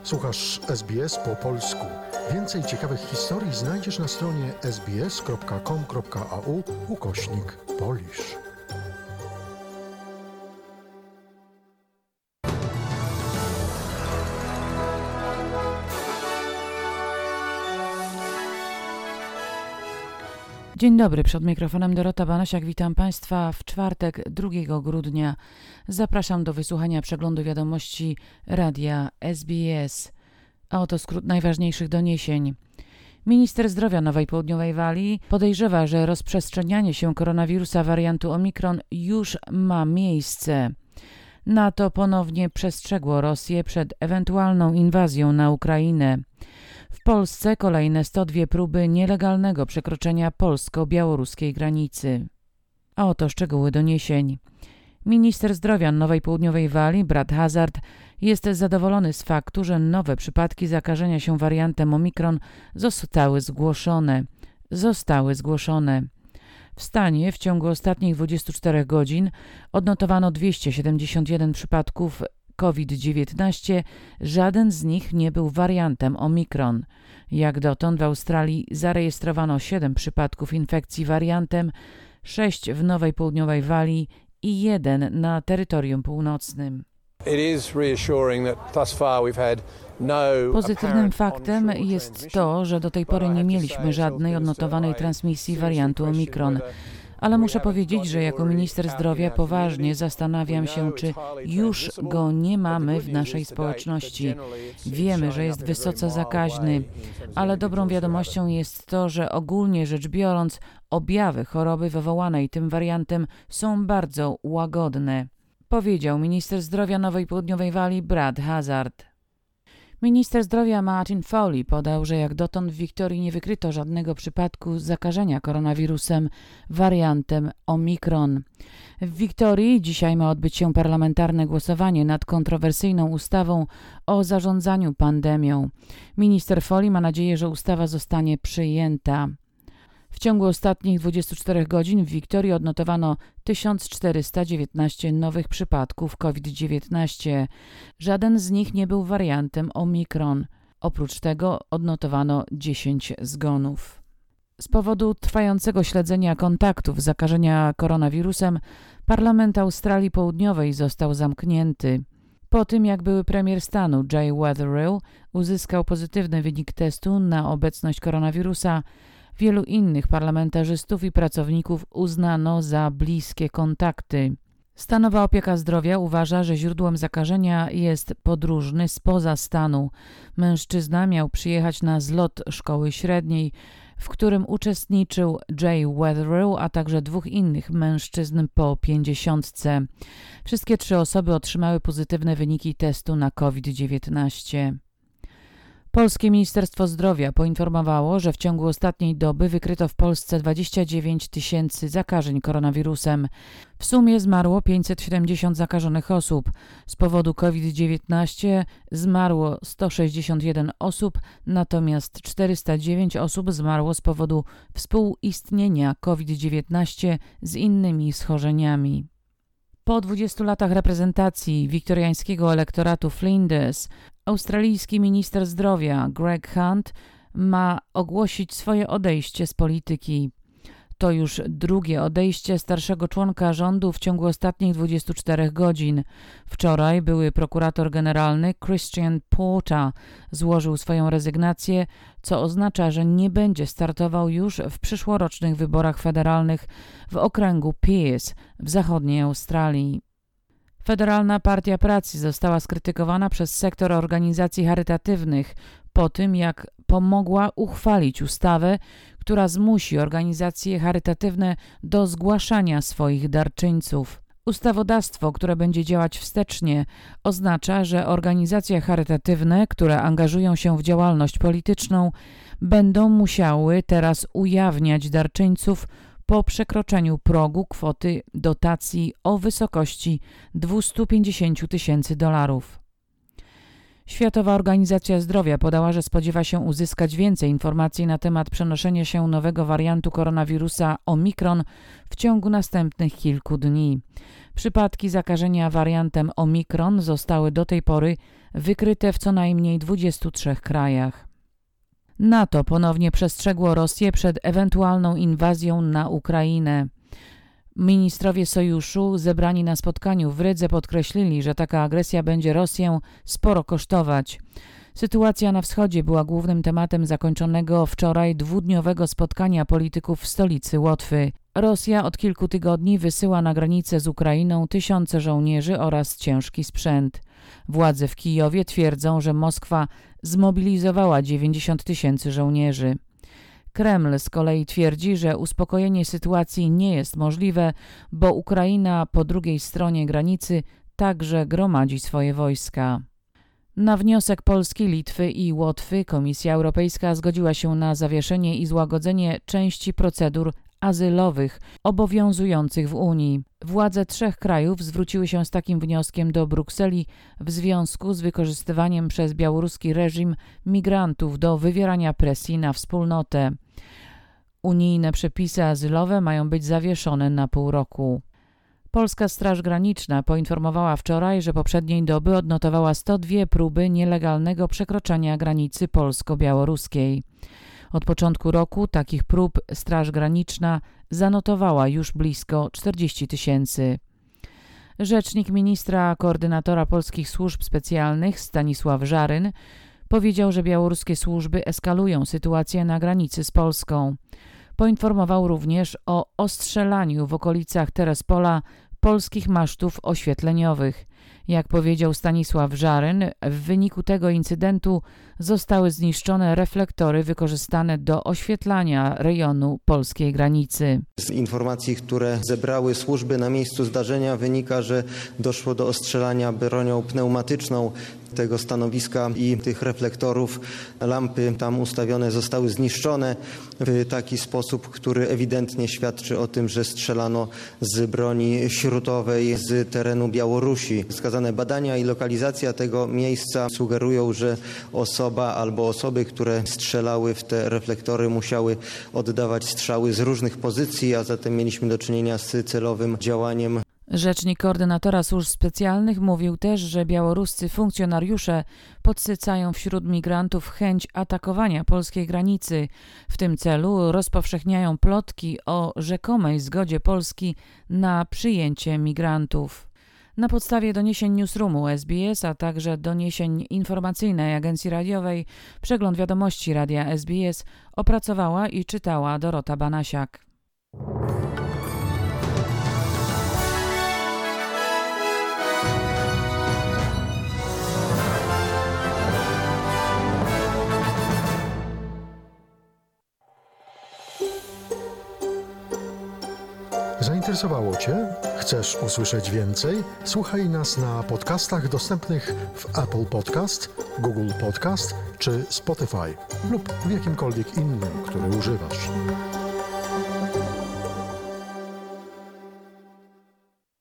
Słuchasz SBS po polsku. Więcej ciekawych historii znajdziesz na stronie sbs.com.au/Polish. Dzień dobry, przed mikrofonem Dorota Banasiak. Witam Państwa w czwartek 2 grudnia. Zapraszam do wysłuchania przeglądu wiadomości radia SBS. A oto skrót najważniejszych doniesień. Minister zdrowia Nowej Południowej Walii podejrzewa, że rozprzestrzenianie się koronawirusa wariantu Omikron już ma miejsce. NATO ponownie przestrzegło Rosję przed ewentualną inwazją na Ukrainę. W Polsce kolejne 102 próby nielegalnego przekroczenia polsko-białoruskiej granicy. A oto szczegóły doniesień. Minister zdrowia Nowej Południowej Walii, Brad Hazzard, jest zadowolony z faktu, że nowe przypadki zakażenia się wariantem Omikron zostały zgłoszone. W stanie w ciągu ostatnich 24 godzin odnotowano 271 przypadków COVID-19, żaden z nich nie był wariantem Omikron. Jak dotąd w Australii zarejestrowano 7 przypadków infekcji wariantem, 6 w Nowej Południowej Walii i 1 na terytorium północnym. Pozytywnym faktem jest to, że do tej pory nie mieliśmy żadnej odnotowanej transmisji wariantu Omikron. Ale muszę powiedzieć, że jako minister zdrowia poważnie zastanawiam się, czy już go nie mamy w naszej społeczności. Wiemy, że jest wysoce zakaźny, ale dobrą wiadomością jest to, że ogólnie rzecz biorąc, objawy choroby wywołanej tym wariantem są bardzo łagodne, powiedział minister zdrowia Nowej Południowej Walii Brad Hazzard. Minister zdrowia Martin Foley podał, że jak dotąd w Wiktorii nie wykryto żadnego przypadku zakażenia koronawirusem wariantem Omikron. W Wiktorii dzisiaj ma odbyć się parlamentarne głosowanie nad kontrowersyjną ustawą o zarządzaniu pandemią. Minister Foley ma nadzieję, że ustawa zostanie przyjęta. W ciągu ostatnich 24 godzin w Wiktorii odnotowano 1419 nowych przypadków COVID-19. Żaden z nich nie był wariantem Omikron. Oprócz tego odnotowano 10 zgonów. Z powodu trwającego śledzenia kontaktów zakażenia koronawirusem Parlament Australii Południowej został zamknięty. Po tym, jak były premier stanu Jay Weatherill uzyskał pozytywny wynik testu na obecność koronawirusa, wielu innych parlamentarzystów i pracowników uznano za bliskie kontakty. Stanowa opieka zdrowia uważa, że źródłem zakażenia jest podróżny spoza stanu. Mężczyzna miał przyjechać na zlot szkoły średniej, w którym uczestniczył Jay Weatherill, a także 2 innych mężczyzn po 50. Wszystkie 3 osoby otrzymały pozytywne wyniki testu na COVID-19. Polskie Ministerstwo Zdrowia poinformowało, że w ciągu ostatniej doby wykryto w Polsce 29 000 zakażeń koronawirusem. W sumie zmarło 570 zakażonych osób. Z powodu COVID-19 zmarło 161 osób, natomiast 409 osób zmarło z powodu współistnienia COVID-19 z innymi schorzeniami. Po 20 latach reprezentacji wiktoriańskiego elektoratu Flinders, australijski minister zdrowia Greg Hunt ma ogłosić swoje odejście z polityki. To już drugie odejście starszego członka rządu w ciągu ostatnich 24 godzin. Wczoraj były prokurator generalny Christian Porter złożył swoją rezygnację, co oznacza, że nie będzie startował już w przyszłorocznych wyborach federalnych w okręgu Pearce w zachodniej Australii. Federalna Partia Pracy została skrytykowana przez sektor organizacji charytatywnych po tym, jak pomogła uchwalić ustawę, która zmusi organizacje charytatywne do zgłaszania swoich darczyńców. Ustawodawstwo, które będzie działać wstecznie, oznacza, że organizacje charytatywne, które angażują się w działalność polityczną, będą musiały teraz ujawniać darczyńców po przekroczeniu progu kwoty dotacji o wysokości $250,000. Światowa Organizacja Zdrowia podała, że spodziewa się uzyskać więcej informacji na temat przenoszenia się nowego wariantu koronawirusa Omikron w ciągu następnych kilku dni. Przypadki zakażenia wariantem Omikron zostały do tej pory wykryte w co najmniej 23 krajach. NATO ponownie przestrzegło Rosję przed ewentualną inwazją na Ukrainę. Ministrowie sojuszu zebrani na spotkaniu w Rydze podkreślili, że taka agresja będzie Rosję sporo kosztować. Sytuacja na wschodzie była głównym tematem zakończonego wczoraj dwudniowego spotkania polityków w stolicy Łotwy. Rosja od kilku tygodni wysyła na granicę z Ukrainą tysiące żołnierzy oraz ciężki sprzęt. Władze w Kijowie twierdzą, że Moskwa zmobilizowała 90 000 żołnierzy. Kreml z kolei twierdzi, że uspokojenie sytuacji nie jest możliwe, bo Ukraina po drugiej stronie granicy także gromadzi swoje wojska. Na wniosek Polski, Litwy i Łotwy Komisja Europejska zgodziła się na zawieszenie i złagodzenie części procedur azylowych obowiązujących w Unii. Władze 3 krajów zwróciły się z takim wnioskiem do Brukseli w związku z wykorzystywaniem przez białoruski reżim migrantów do wywierania presji na wspólnotę. Unijne przepisy azylowe mają być zawieszone na pół roku. Polska Straż Graniczna poinformowała wczoraj, że poprzedniej doby odnotowała 102 próby nielegalnego przekroczenia granicy polsko-białoruskiej. Od początku roku takich prób Straż Graniczna zanotowała już blisko 40 000. Rzecznik ministra koordynatora polskich służb specjalnych Stanisław Żaryn powiedział, że białoruskie służby eskalują sytuację na granicy z Polską. Poinformował również o ostrzelaniu w okolicach Terespola polskich masztów oświetleniowych. Jak powiedział Stanisław Żaryn, w wyniku tego incydentu zostały zniszczone reflektory wykorzystane do oświetlania rejonu polskiej granicy. Z informacji, które zebrały służby na miejscu zdarzenia, wynika, że doszło do ostrzelania bronią pneumatyczną tego stanowiska i tych reflektorów. Lampy tam ustawione zostały zniszczone w taki sposób, który ewidentnie świadczy o tym, że strzelano z broni śrutowej z terenu Białorusi. Wskazane badania i lokalizacja tego miejsca sugerują, że osoba albo osoby, które strzelały w te reflektory, musiały oddawać strzały z różnych pozycji, a zatem mieliśmy do czynienia z celowym działaniem. Rzecznik koordynatora służb specjalnych mówił też, że białoruscy funkcjonariusze podsycają wśród migrantów chęć atakowania polskiej granicy. W tym celu rozpowszechniają plotki o rzekomej zgodzie Polski na przyjęcie migrantów. Na podstawie doniesień Newsroomu SBS, a także doniesień informacyjnej agencji radiowej, przegląd wiadomości Radia SBS opracowała i czytała Dorota Banasiak. Zainteresowało Cię? Chcesz usłyszeć więcej? Słuchaj nas na podcastach dostępnych w Apple Podcast, Google Podcast czy Spotify lub w jakimkolwiek innym, który używasz.